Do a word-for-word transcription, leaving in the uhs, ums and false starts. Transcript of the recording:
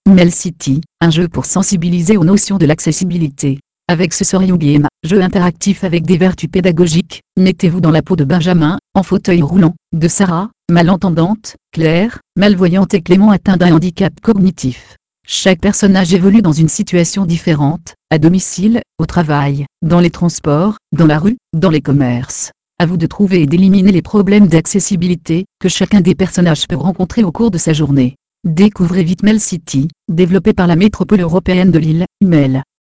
Mel City, un jeu pour sensibiliser aux notions de l'accessibilité. Avec ce Sorry Game, jeu interactif avec des vertus pédagogiques, mettez-vous dans la peau de Benjamin, en fauteuil roulant, de Sarah, malentendante, Claire, malvoyante et Clément atteint d'un handicap cognitif. Chaque personnage évolue dans une situation différente, à domicile, au travail, dans les transports, dans la rue, dans les commerces. À vous de trouver et d'éliminer les problèmes d'accessibilité que chacun des personnages peut rencontrer au cours de sa journée. Découvrez vite Mel City, développé par la métropole européenne de Lille, Mel.